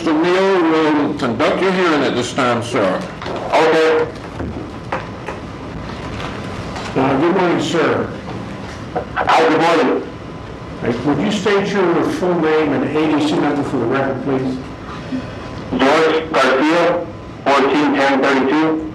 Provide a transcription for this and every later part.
Mr. Neal will conduct your hearing at this time, sir. Okay. Good morning, sir. Hi, good morning. Would you state your full name and ADC number for the record, please? George Garcia, 141032.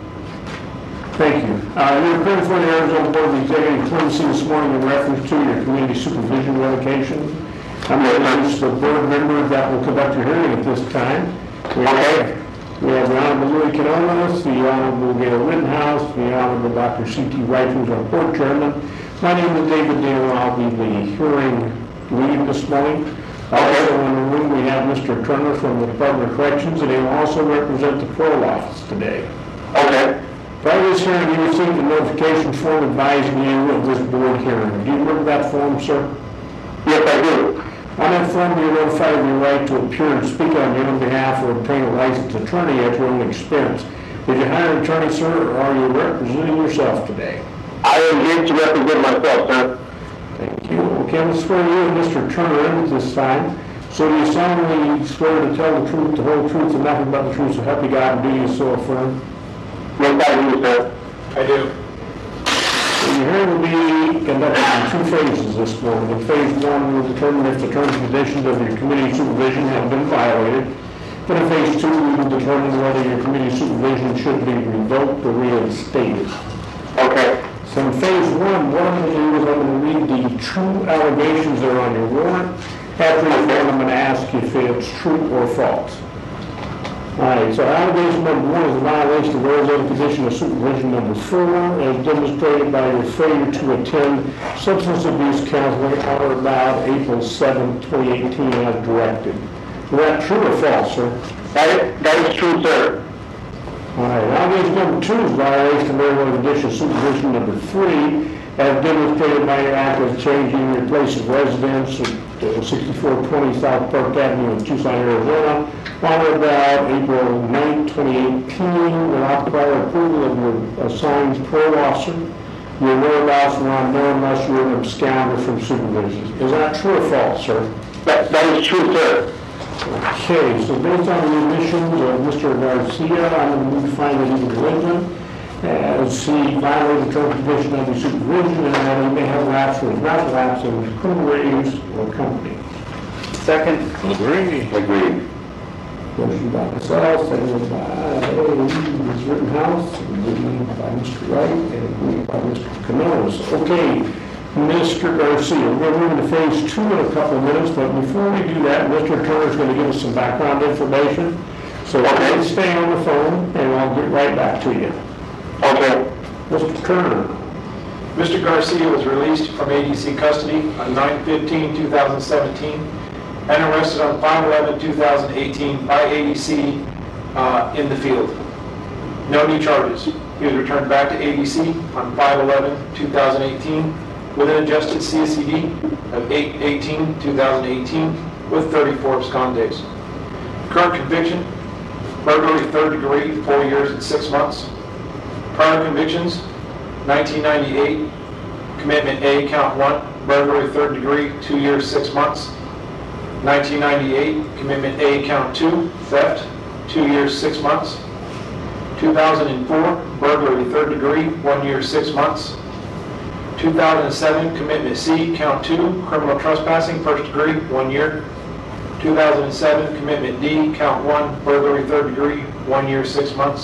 Thank you. You're appearing for the Arizona Board of Executive Clemency this morning in reference to your community supervision revocation. I'm going to introduce the board member that will conduct your hearing at this time. We have the Honorable Louis Canonis, the Honorable Gail Rittenhouse, the Honorable Dr. C.T. Wright, who's our board chairman. My name is David Dale, and I'll be the hearing lead this morning. Also in the room, we have Mr. Turner from the Department of Corrections, and he will also represent the parole office today. Okay. Prior to this hearing, you received a notification form advising you of this board hearing. Do you remember that form, sir? Yes, I do. On that form, you're notified of your right to appear and speak on your own behalf or obtain a licensed attorney at your own expense. Did you hire an attorney, sir, or are you representing yourself today? I am here to represent myself, sir. Thank you. Okay, I'm going to swear you and Mr. Turner in at this time. So do you solemnly swear to tell the truth, the whole truth, and nothing but the truth, so help you God, and do you so affirm? Yes, I do, sir. I do. The hearing will be conducted in two phases this morning. In phase one, we will determine if the terms and conditions of your committee supervision have been violated. Then in phase two, we will determine whether your committee supervision should be revoked or reinstated. Okay. So in phase one, what I'm going to do is I'm going to read the true allegations that are on your warrant. After each one, I'm going to ask if it's true or false. All right, so allegation number one is a violation of Arizona Condition of Supervision number 4, as demonstrated by your failure to attend substance abuse counseling on or about April 7, 2018 as directed. Is that true or false, sir? That is true, sir. All right, allegation number 2 is violation of Arizona Condition of Supervision number 3, as demonstrated by your act of changing your place of residence at 6420 South Park Avenue in Tucson, Arizona, on or about April 9, 2018, without prior approval of your assigned parole officer. Your whereabouts were unknown unless you were an absconder from supervision. Is that true or false, sir? That is true, sir. Okay, so based on the admissions of Mr. Garcia, I'm going to find that he's delinquent, as he violated the terms and conditions of the supervision, and that he may have lapsed or is not lapsed in his criminal ratings or company. Second. Agree. Agreed. Motion by myself, seconded by Ms. Rittenhouse, agreed by Mr. Wright, and agreed by Mr. Canonis. Okay, Mr. Garcia, we're going to move into phase 2 in a couple of minutes, but before we do that, Mr. Turner is going to give us some background information. So please stay on the phone, and I'll get right back to you. Okay. Mr. Turner. Mr. Garcia was released from ADC custody on 9/15/2017 and arrested on 5/11/2018 by ADC in the field. No new charges. He was returned back to ADC on 5/11/2018 with an adjusted CSCD of 8/18/2018 with 34 abscond days. Current conviction, burglary 3rd degree, 4 years and 6 months. Prior convictions, 1998, commitment A, count 1, burglary 3rd degree, 2 years, 6 months. 1998, commitment A, count 2, theft, 2 years, 6 months. 2004, burglary 3rd degree, 1 year, 6 months. 2007, commitment C, count 2, criminal trespassing, 1st degree, 1 year. 2007, commitment D, count 1, burglary 3rd degree, 1 year, 6 months.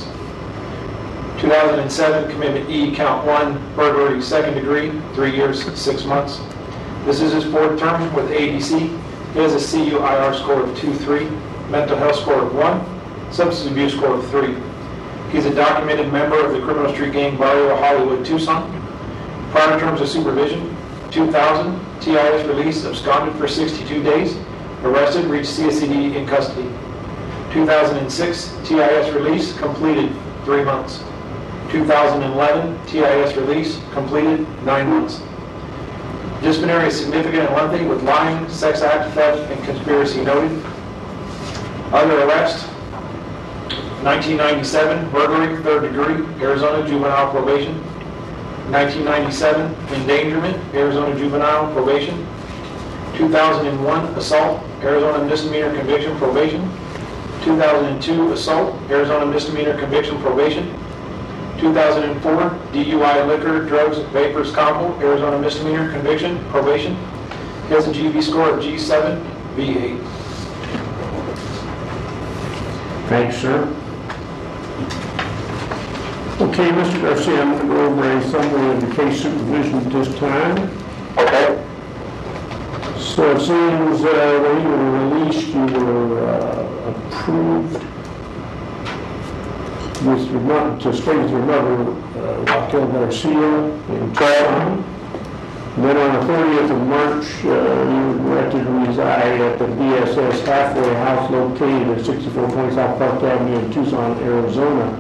2007, commitment E, count 1, burglary 2nd degree, 3 years, 6 months. This is his 4th term with ADC. He has a CUIR score of 2.3, mental health score of 1, substance abuse score of 3. He's a documented member of the criminal street gang Barrio Hollywood, Tucson. Prior terms of supervision, 2000, TIS release, absconded for 62 days, arrested, reached CSCD in custody. 2006, TIS release, completed 3 months. 2011, TIS release, completed 9 months. Disciplinary is significant and lengthy with lying, sex act, theft, and conspiracy noted. Other arrest, 1997, burglary, 3rd degree, Arizona juvenile probation. 1997, endangerment, Arizona juvenile probation. 2001, assault, Arizona misdemeanor conviction probation. 2002 assault, Arizona misdemeanor conviction probation. 2004 DUI liquor, drugs, vapors combo, Arizona misdemeanor conviction probation. He has a GV score of G7, V8. Thanks, sir. Okay, Mr. Garcia, I'm going to go over a summary of the case supervision at this time. Okay. So it seems when you were released, you were approved with your mother, to stay with your mother, Raquel Garcia in Tucson. Then on the 30th of March, you were directed to reside at the BSS halfway house located at 6420 South Park Avenue in Tucson, Arizona.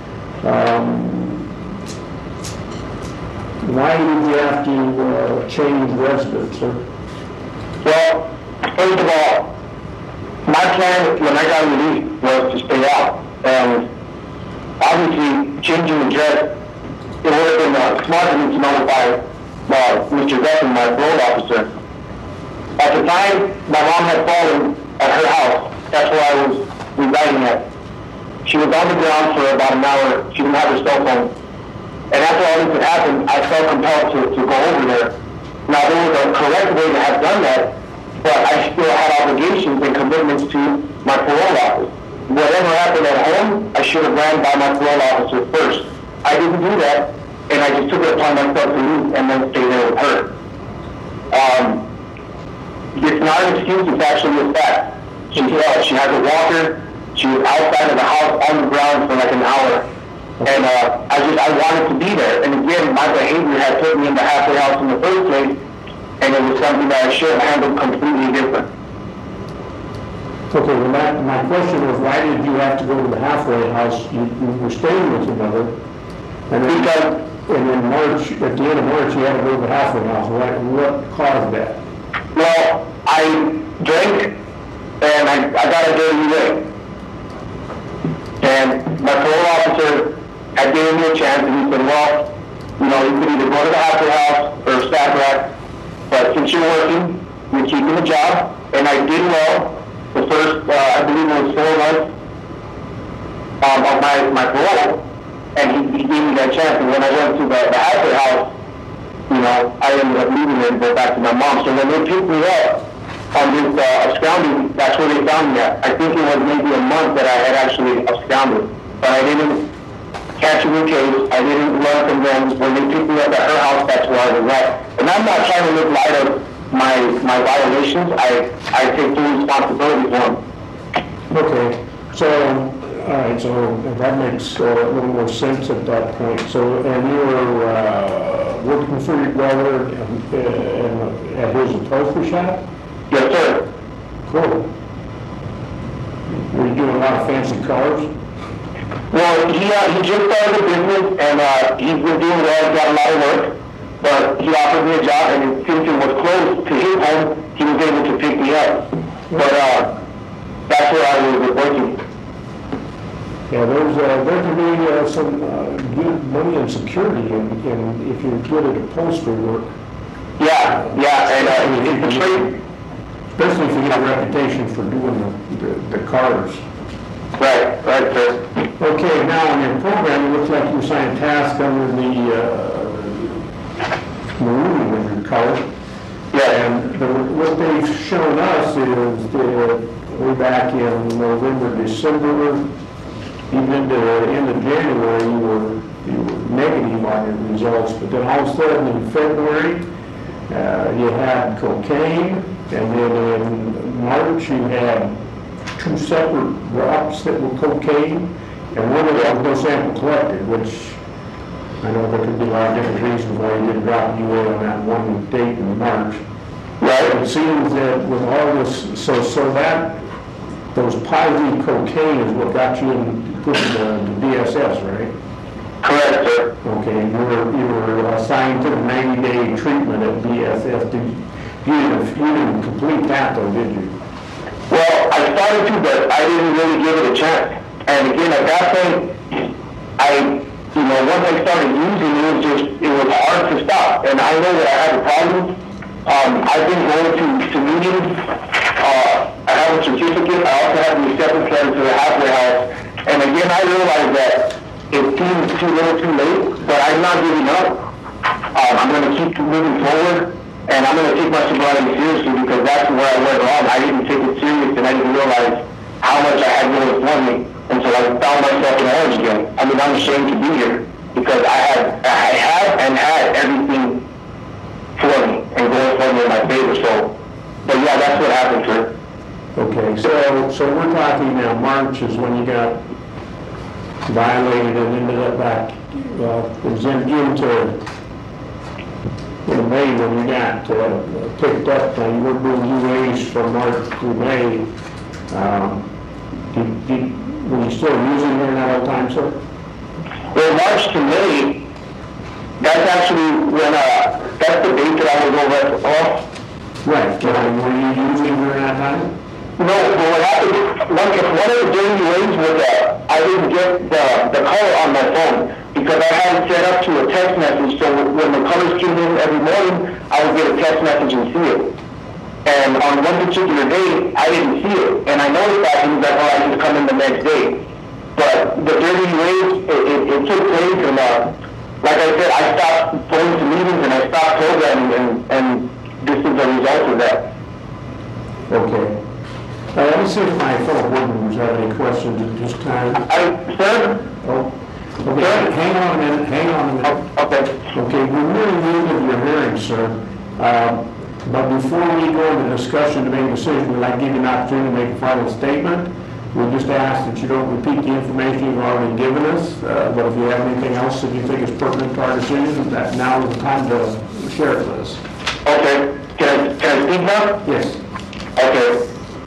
Why did you have to change residence, sir? Well, first of all, my plan when I got released was to stay out. And obviously, changing the address, it would have been smart of me to notify Mr. Griffin, my parole officer. At the time, my mom had fallen at her house. That's where I was residing at. She was on the ground for about an hour. She didn't have her cell phone. And after all this had happened, I felt compelled to go over there. Now, there was a correct way to have done that, but I still had obligations and commitments to my parole office. Whatever happened at home, I should have ran by my parole officer first. I didn't do that, and I just took it upon myself to leave and then stay there with her. It's not an excuse, it's actually a fact. She has a walker. She was outside of the house on the ground for like an hour. And I wanted to be there. And again, my behavior had put me in the halfway house in the first place, and it was something that I should have handled completely different. Okay, well, my question was, why did you have to go to the halfway house? You were staying with your mother, and in March, at the end of March, you had to go to the halfway house. What caused that? Well, I drank, and I got a dirty way. And my parole officer had given me a chance, and he said, well, you could either go to the halfway house or staff rack, but since you're working, you're keeping the job, and I did well. The first, I believe it was 4 months of my parole, and he gave me that chance. And when I went to the halfway house, I ended up leaving it and go back to my mom. So when they picked me up on this absconding, that's where they found me at. I think it was maybe a month that I had actually absconded, but I didn't catch a new case. I didn't run from them. When they picked me up at her house, that's where I was at. And I'm not trying to make light of my violations. I take full responsibility for them. Okay, so, all right, so that makes a little more sense at that point. So, and you were working for your brother at his upholstery shop? Yes, sir. Cool. Were you doing a lot of fancy cars? Well, he just started the business, and he's been doing well. He's got a lot of work. But he offered me a job, and since it was close to his home, he was able to pick me up. But that's where I was working. Yeah, there can be some good money and security if you're good at upholstery work. Yeah, and it's a trade. Especially if you get a reputation for doing the cars. Right, sir. Okay, now in your program, it looks like you signed a task under the maroon in your color. Yeah. And what they've shown us is that way back in November, December, even into the end of January, you were negative on your results. But then all of a sudden in February, you had cocaine, and then in March you had 2 separate drops that were cocaine, and one of them was no sample collected, which I know there could be a lot of different reasons why you didn't drop UA on that one date in March. Right. It seems that with all this, so that those positive cocaine is what got you put in the DSS, right? Correct, sir. Okay, you were assigned to the 90-day treatment at DSS. You didn't complete that though, did you? Well, I started to, but I didn't really give it a chance. And again, at that point, once I started using it was hard to stop. And I know that I have a problem. I've been going to meetings I have a certificate. I also have the acceptance letter to the halfway house. And again, I realize that it seems too little too late, but I'm not giving up. I'm going to keep moving forward, and I'm going to take my sobriety seriously because that's where I went wrong. I didn't take it serious, and I didn't realize how much I had going for me until I found myself in orange again. I mean, I'm ashamed to be here because I have and had everything for me and going for me in my favor. So, but yeah, that's what happened, sir. Okay, so we're talking now, March is when you got violated and ended up back, it was in June to May when you got picked up. Now, you were doing UAs from March to May. Were you still using during that whole time, sir? Well, March to May, that's actually when, that's the date that I was over off. Right. Were you using during that time? No, but what happened, one of the daily ways was that I didn't get the color on my phone because I had it set up to a text message, so when the colors came in every morning, I would get a text message and see it. And on one particular day, I didn't see it, and I noticed that, and that I just come in the next day. But the dirty ways, it took place, and like I said, I stopped going to meetings and I stopped programming, and this is a result of that. Okay. Let me see if my fellow board members have any questions at this time. Sir? Oh, okay, hang on a minute. Okay. Okay, we're nearing the end of your hearing, sir. But before we go into discussion to make a decision, we'd like to give you an opportunity to make a final statement. We'll just ask that you don't repeat the information you've already given us, but if you have anything else that you think is pertinent to our decision, that now is the time to share it with us. Okay. Can I speak now? Yes. Okay.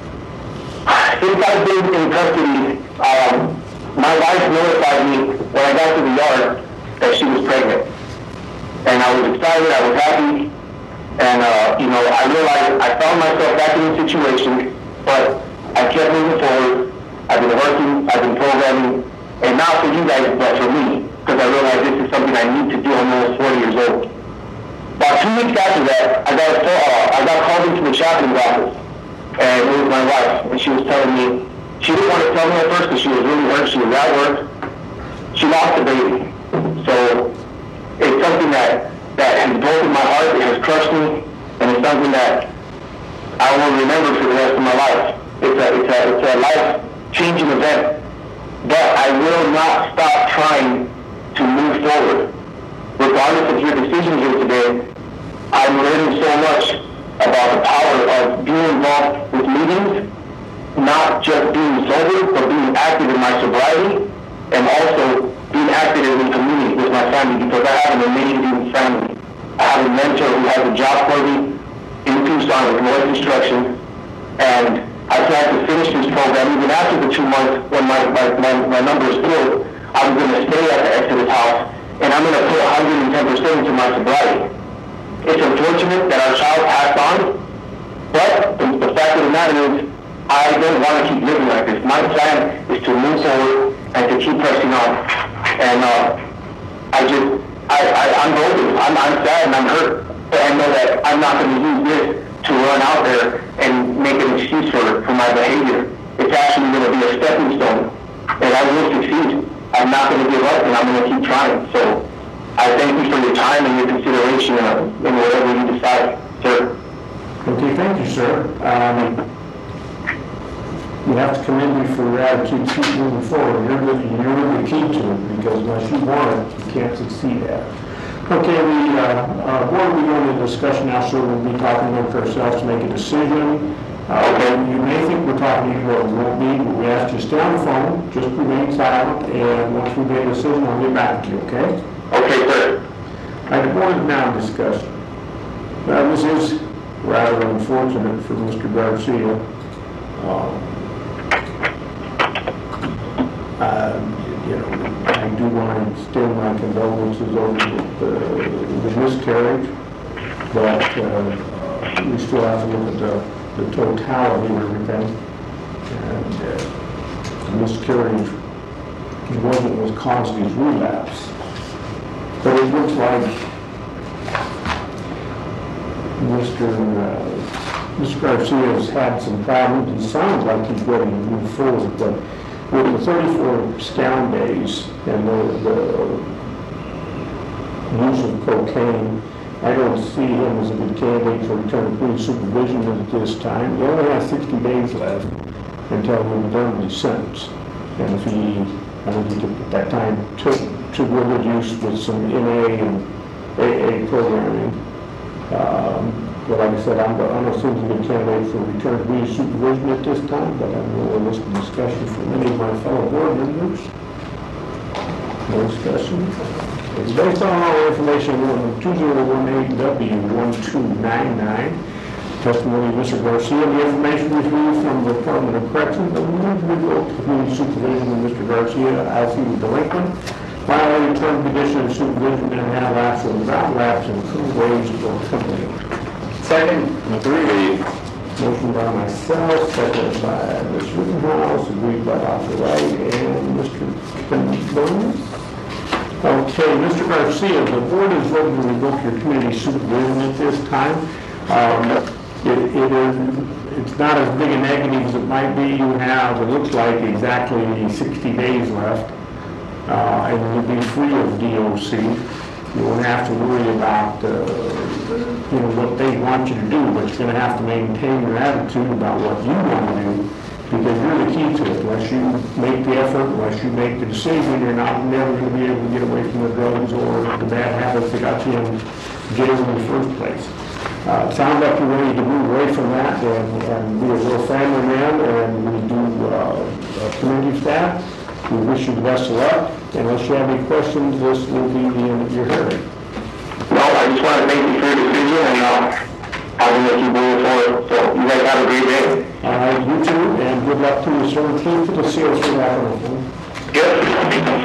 Since I've been in custody, my wife notified me when I got to the yard that she was pregnant. And I was excited, I was happy, and I realized I found myself back in a situation, but I kept moving forward. I've been working, I've been programming, and not for you guys, but for me, because I realized this is something I need to do. I'm almost 40 years old. About 2 weeks after that, I got called into the chaplain's office. And it was my wife, and she was telling me, she didn't want to tell me at first because she was really hurt, she was at work, she lost the baby. So it's something that has broken my heart, it has crushed me, and it's something that I will remember for the rest of my life. It's a life-changing event, but I will not stop trying to move forward. Regardless of your decision here today, I'm learning so much about the power of being involved with meetings, not just being sober, but being active in my sobriety, and also being active in the community with my family, because I have an amazing family. I have a mentor who has a job for me in Tucson with Noise Construction, and I plan to finish this program even after the 2 months when my number is filled. I'm going to stay at the Exodus house, and I'm going to put 110% into my sobriety. It's unfortunate that our child passed on, but the fact of the matter is, I don't want to keep living like this. My plan is to move forward and to keep pressing on. And I'm broken. I'm sad and I'm hurt, but I know that I'm not going to use this to run out there and make an excuse for my behavior. It's actually going to be a stepping stone, and I will succeed. I'm not going to give up, and I'm going to keep trying. So I thank you for your time and your consideration in whatever you decide, sir. Okay, thank you, sir. You have to commend me for your attitude to keep moving forward. You're really key to it, because unless you want it, you can't succeed at it. Okay, the board will go into discussion now, so we'll be talking amongst ourselves to make a decision. You may think we're talking to you, but we won't be. But we ask you to stay on the phone, just remain silent, and once we make a decision, I'll get back to you, okay? Okay, sir. The board is now in discussion. Now, this is rather unfortunate for Mr. Garcia. I do want to extend my condolences over the miscarriage, but we still have to look at the totality of everything. And the miscarriage wasn't what caused his relapse. But it looks like Mr. Mr. Garcia has had some problems. It sounds like he's ready to move forward, but with the 34 scout days and the use of cocaine, I don't see him as a good candidate for return to police supervision at this time. He only has 60 days left until he's done with his sentence. And if I think he took at that time took good use with some NA and AA programming. But like I said, I'm not seeing a good candidate for return to police supervision at this time, but I'm going to listen to discussion from many of my fellow board members. No discussion. It's based on all information on 2018W1299. Testimony of Mr. Garcia, the information received from the Department of Corrections, the individual community supervision of Mr. Garcia, I see the delinquent, violating term condition of supervision and now lapse or without lapse in true wage or company. Second. Agreed. Motion by myself, seconded by Ms. Rittenhouse, agreed by Dr. Wright and Mr. Burns. Okay, Mr. Garcia, the board is voting to revoke your community supervision at this time. It's not as big a negative as it might be. You have, it looks like, exactly 60 days left, and you'll be free of DOC. You won't have to worry about, what they want you to do, but you're going to have to maintain your attitude about what you want to do, because you're the key to it. Unless you make the effort, unless you make the decision, you're never going to be able to get away from the drugs or the bad habits that got you in jail in the first place. It sounds like you're ready to move away from that and be a real family man, and we do community staff. We wish you the best of luck. Unless you have any questions, this will be the end of your hearing. No, I just want to thank you for your decision, and I will let you move forward. So you guys have a great day. You too, and good luck to you, sir. Keep to the seals for that. Yes.